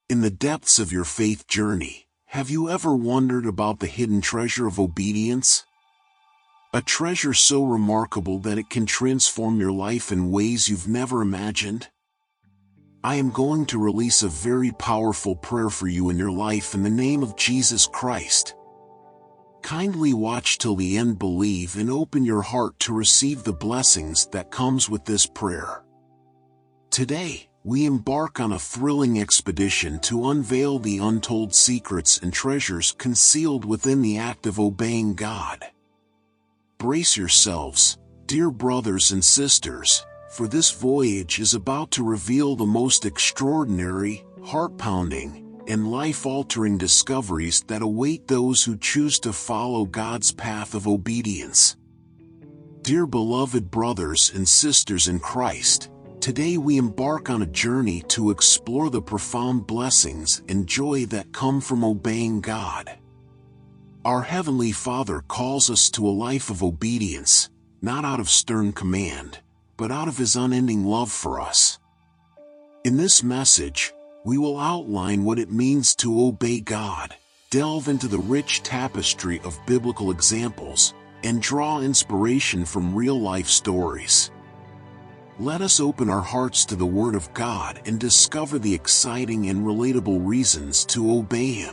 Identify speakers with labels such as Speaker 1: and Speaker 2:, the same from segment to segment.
Speaker 1: In the depths of your faith journey, have you ever wondered about the hidden treasure of obedience? A treasure so remarkable that it can transform your life in ways you've never imagined? I am going to release a very powerful prayer for you in your life in the name of Jesus Christ. Kindly watch till the end, believe, and open your heart to receive the blessings that comes with this prayer. Today, we embark on a thrilling expedition to unveil the untold secrets and treasures concealed within the act of obeying God. Brace yourselves, dear brothers and sisters, for this voyage is about to reveal the most extraordinary, heart-pounding, and life-altering discoveries that await those who choose to follow God's path of obedience. Dear beloved brothers and sisters in Christ, today we embark on a journey to explore the profound blessings and joy that come from obeying God. Our Heavenly Father calls us to a life of obedience, not out of stern command, but out of His unending love for us. In this message, we will outline what it means to obey God, delve into the rich tapestry of biblical examples, and draw inspiration from real-life stories. Let us open our hearts to the Word of God and discover the exciting and relatable reasons to obey Him.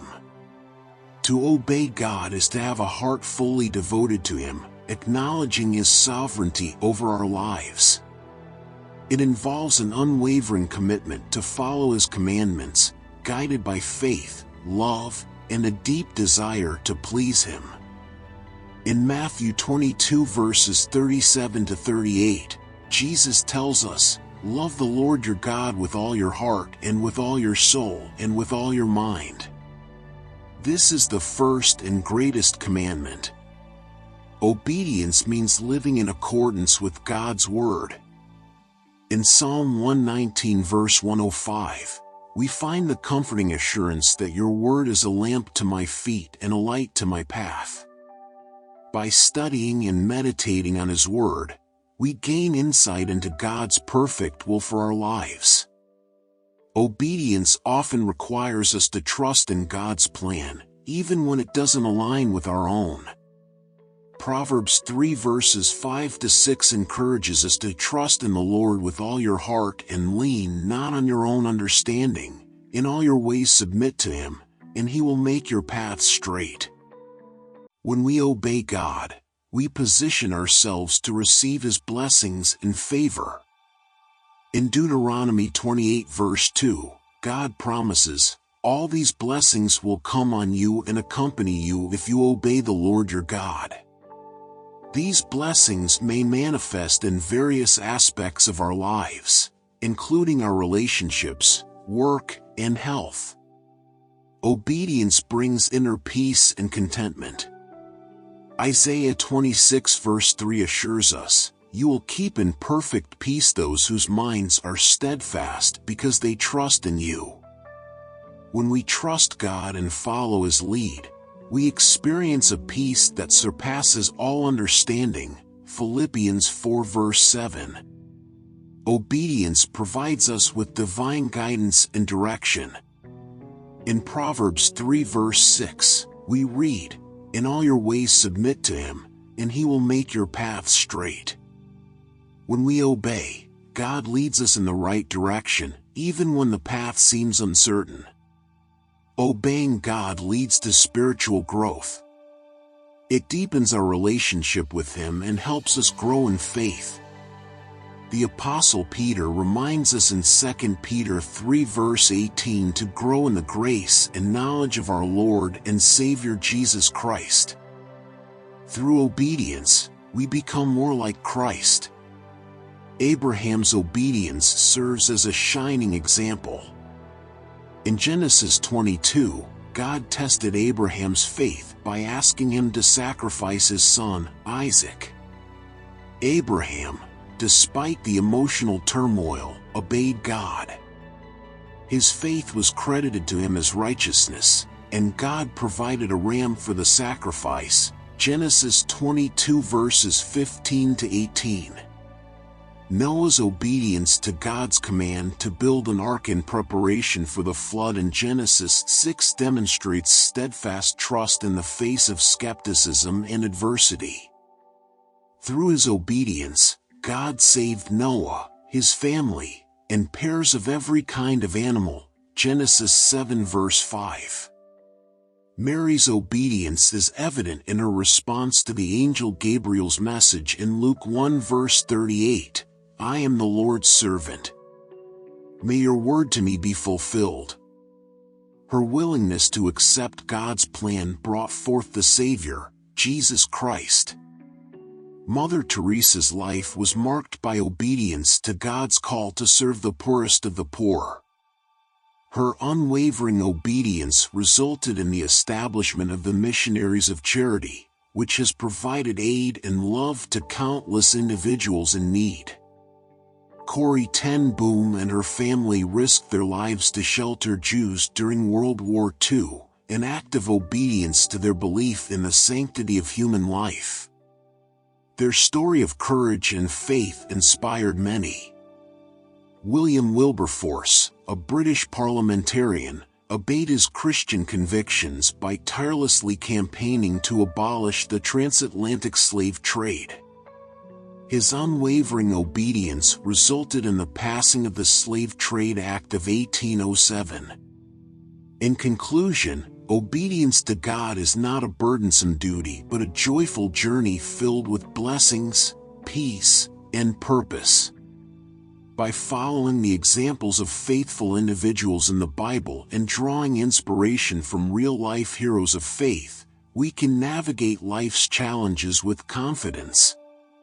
Speaker 1: To obey God is to have a heart fully devoted to Him, acknowledging His sovereignty over our lives. It involves an unwavering commitment to follow His commandments, guided by faith, love, and a deep desire to please Him. In Matthew 22 verses 37 to 38, Jesus tells us, "Love the Lord your God with all your heart and with all your soul and with all your mind. This is the first and greatest commandment." Obedience means living in accordance with God's Word. In Psalm 119 verse 105, we find the comforting assurance that your Word is a lamp to my feet and a light to my path. By studying and meditating on His Word, we gain insight into God's perfect will for our lives. Obedience often requires us to trust in God's plan, even when it doesn't align with our own. Proverbs 3 verses 5 to 6 encourages us to trust in the Lord with all your heart and lean not on your own understanding. In all your ways submit to Him, and He will make your path straight. When we obey God, we position ourselves to receive His blessings and favor. In Deuteronomy 28 verse 2, God promises, "All these blessings will come on you and accompany you if you obey the Lord your God." These blessings may manifest in various aspects of our lives, including our relationships, work, and health. Obedience brings inner peace and contentment. Isaiah 26 verse 3 assures us, "You will keep in perfect peace those whose minds are steadfast because they trust in you." When we trust God and follow His lead, we experience a peace that surpasses all understanding. Philippians 4 verse 7. Obedience provides us with divine guidance and direction. In Proverbs 3 verse 6, we read, "In all your ways submit to Him, and He will make your path straight." When we obey, God leads us in the right direction, even when the path seems uncertain. Obeying God leads to spiritual growth. It deepens our relationship with Him and helps us grow in faith. The Apostle Peter reminds us in 2 Peter 3 verse 18 to grow in the grace and knowledge of our Lord and Savior Jesus Christ. Through obedience, we become more like Christ. Abraham's obedience serves as a shining example. In Genesis 22, God tested Abraham's faith by asking him to sacrifice his son, Isaac. Abraham, despite the emotional turmoil, obeyed God. His faith was credited to him as righteousness, and God provided a ram for the sacrifice. Genesis 22 verses 15 to 18. Noah's obedience to God's command to build an ark in preparation for the flood in Genesis 6 demonstrates steadfast trust in the face of skepticism and adversity. Through his obedience, God saved Noah, his family, and pairs of every kind of animal, Genesis 7 verse 5. Mary's obedience is evident in her response to the angel Gabriel's message in Luke 1 verse 38, "I am the Lord's servant. May your word to me be fulfilled." Her willingness to accept God's plan brought forth the Savior, Jesus Christ. Mother Teresa's life was marked by obedience to God's call to serve the poorest of the poor. Her unwavering obedience resulted in the establishment of the Missionaries of Charity, which has provided aid and love to countless individuals in need. Corrie ten Boom and her family risked their lives to shelter Jews during World War II, an act of obedience to their belief in the sanctity of human life. Their story of courage and faith inspired many. William Wilberforce, a British parliamentarian, obeyed his Christian convictions by tirelessly campaigning to abolish the transatlantic slave trade. His unwavering obedience resulted in the passing of the Slave Trade Act of 1807. In conclusion, obedience to God is not a burdensome duty but a joyful journey filled with blessings, peace, and purpose. By following the examples of faithful individuals in the Bible and drawing inspiration from real-life heroes of faith, we can navigate life's challenges with confidence.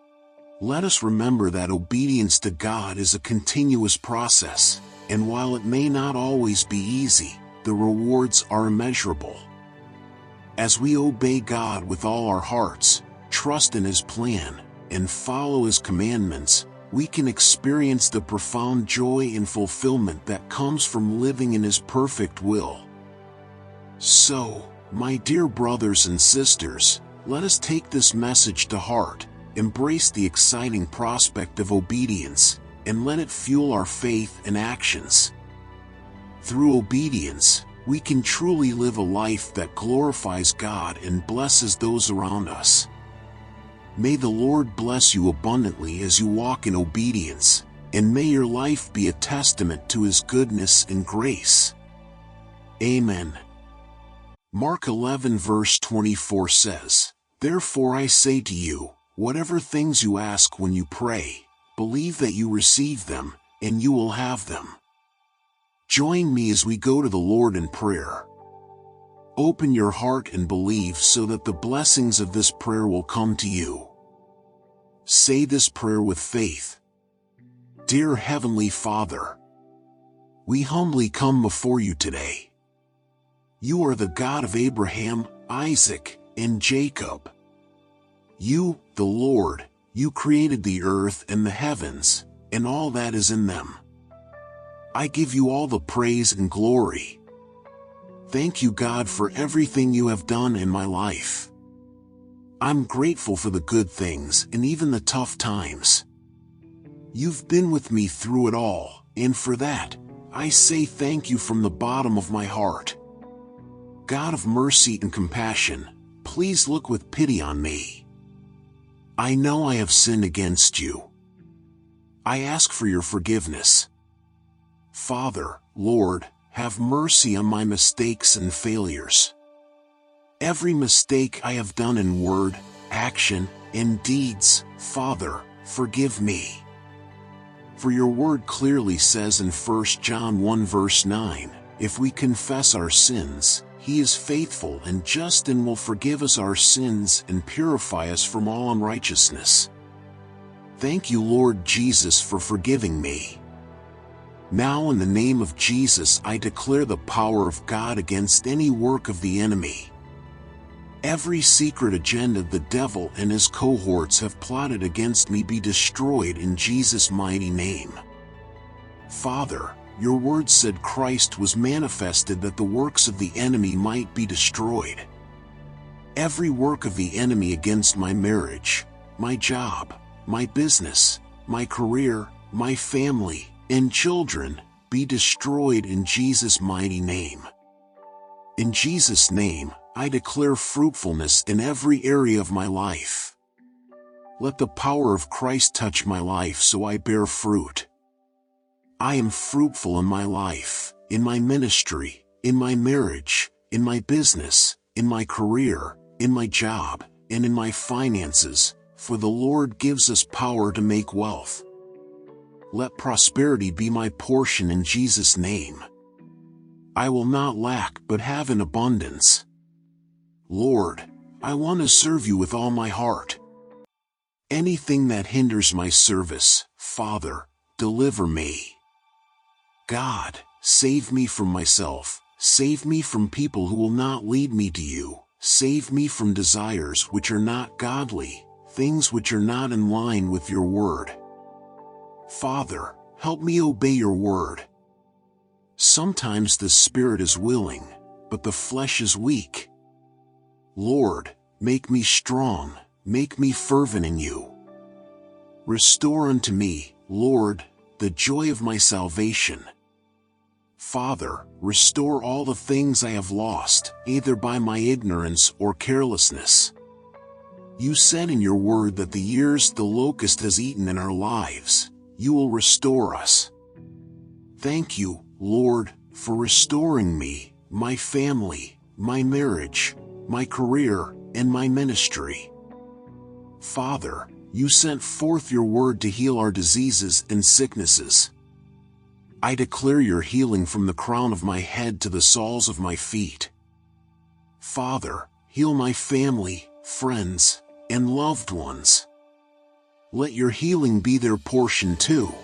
Speaker 1: Let us remember that obedience to God is a continuous process, and while it may not always be easy, the rewards are immeasurable. As we obey God with all our hearts, trust in His plan, and follow His commandments, we can experience the profound joy and fulfillment that comes from living in His perfect will. So, my dear brothers and sisters, let us take this message to heart, embrace the exciting prospect of obedience, and let it fuel our faith and actions. Through obedience, we can truly live a life that glorifies God and blesses those around us. May the Lord bless you abundantly as you walk in obedience, and may your life be a testament to His goodness and grace. Amen. Mark 11 verse 24 says, "Therefore I say to you, whatever things you ask when you pray, believe that you receive them, and you will have them." Join me as we go to the Lord in prayer. Open your heart and believe so that the blessings of this prayer will come to you. Say this prayer with faith. Dear Heavenly Father, we humbly come before you today. You are the God of Abraham, Isaac, and Jacob. You, the Lord, you created the earth and the heavens, and all that is in them. I give you all the praise and glory. Thank you, God, for everything you have done in my life. I'm grateful for the good things and even the tough times. You've been with me through it all, and for that, I say thank you from the bottom of my heart. God of mercy and compassion, please look with pity on me. I know I have sinned against you. I ask for your forgiveness. Father, Lord, have mercy on my mistakes and failures. Every mistake I have done in word, action, and deeds, Father, forgive me. For your word clearly says in 1 John 1 verse 9, if we confess our sins, He is faithful and just and will forgive us our sins and purify us from all unrighteousness. Thank you, Lord Jesus, for forgiving me. Now in the name of Jesus I declare the power of God against any work of the enemy. Every secret agenda the devil and his cohorts have plotted against me be destroyed in Jesus' mighty name. Father, your word said Christ was manifested that the works of the enemy might be destroyed. Every work of the enemy against my marriage, my job, my business, my career, my family, and children be destroyed in Jesus' mighty name. In Jesus' name, I declare fruitfulness in every area of my life. Let the power of Christ touch my life so I bear fruit. I am fruitful in my life, in my ministry, in my marriage, in my business, in my career, in my job, and in my finances, for the Lord gives us power to make wealth. Let prosperity be my portion in Jesus' name. I will not lack but have an abundance. Lord, I want to serve you with all my heart. Anything that hinders my service, Father, deliver me. God, save me from myself, save me from people who will not lead me to you, save me from desires which are not godly, things which are not in line with your word. Father, help me obey your word. Sometimes the spirit is willing, but the flesh is weak. Lord, make me strong, make me fervent in you. Restore unto me, Lord, the joy of my salvation. Father, restore all the things I have lost, either by my ignorance or carelessness. You said in your word that the years the locust has eaten in our lives, you will restore us. Thank you, Lord, for restoring me, my family, my marriage, my career, and my ministry. Father, you sent forth your word to heal our diseases and sicknesses. I declare your healing from the crown of my head to the soles of my feet. Father, heal my family, friends, and loved ones. Let your healing be their portion too.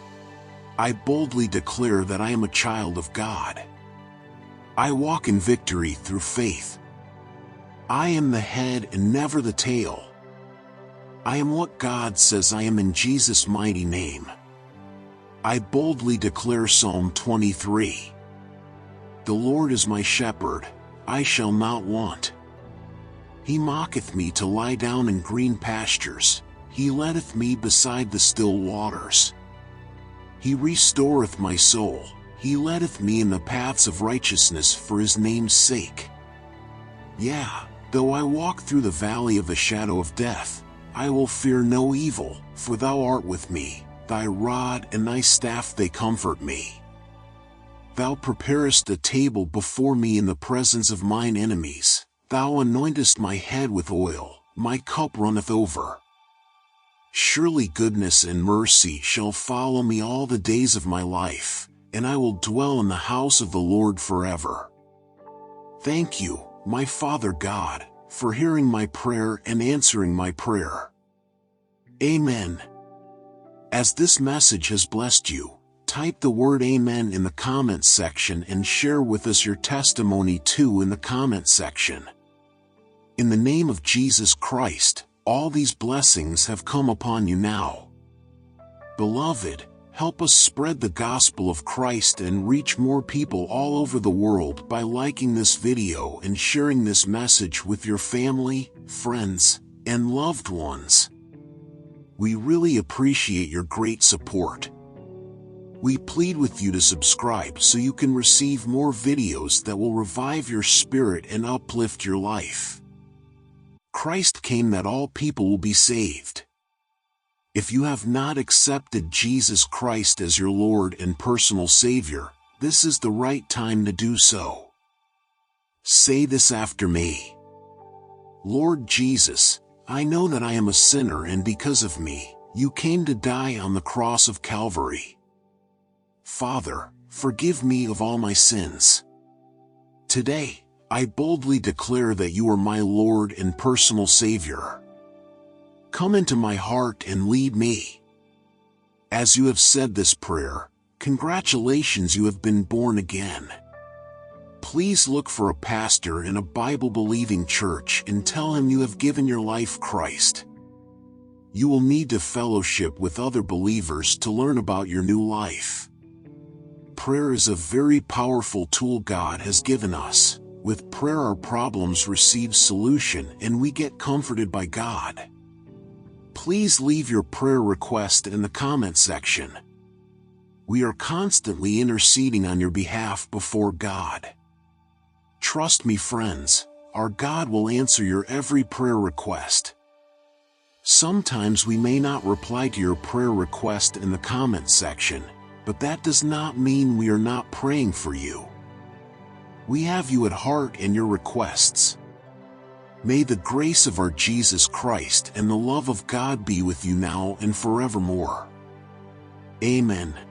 Speaker 1: I boldly declare that I am a child of God. I walk in victory through faith. I am the head and never the tail. I am what God says I am in Jesus' mighty name. I boldly declare Psalm 23. The Lord is my shepherd, I shall not want. He maketh me to lie down in green pastures, he leadeth me beside the still waters. He restoreth my soul, he leadeth me in the paths of righteousness for his name's sake. Yea, though I walk through the valley of the shadow of death, I will fear no evil, for thou art with me, thy rod and thy staff they comfort me. Thou preparest a table before me in the presence of mine enemies, thou anointest my head with oil, my cup runneth over. Surely goodness and mercy shall follow me all the days of my life, and I will dwell in the house of the Lord forever. Thank you, my Father God, for hearing my prayer and answering my prayer. Amen. As this message has blessed you, type the word Amen in the comments section and share with us your testimony too in the comments section. In the name of Jesus Christ, all these blessings have come upon you now. Beloved, help us spread the gospel of Christ and reach more people all over the world by liking this video and sharing this message with your family, friends, and loved ones. We really appreciate your great support. We plead with you to subscribe so you can receive more videos that will revive your spirit and uplift your life. Christ came that all people will be saved. If you have not accepted Jesus Christ as your Lord and personal Savior, this is the right time to do so. Say this after me. Lord Jesus, I know that I am a sinner, and because of me, you came to die on the cross of Calvary. Father, forgive me of all my sins. Today, I boldly declare that you are my Lord and personal Savior. Come into my heart and lead me. As you have said this prayer, congratulations, you have been born again. Please look for a pastor in a Bible-believing church and tell him you have given your life Christ. You will need to fellowship with other believers to learn about your new life. Prayer is a very powerful tool God has given us. With prayer, our problems receive solution and we get comforted by God. Please leave your prayer request in the comment section. We are constantly interceding on your behalf before God. Trust me, friends, our God will answer your every prayer request. Sometimes we may not reply to your prayer request in the comment section, but that does not mean we are not praying for you. We have you at heart and your requests. May the grace of our Jesus Christ and the love of God be with you now and forevermore. Amen.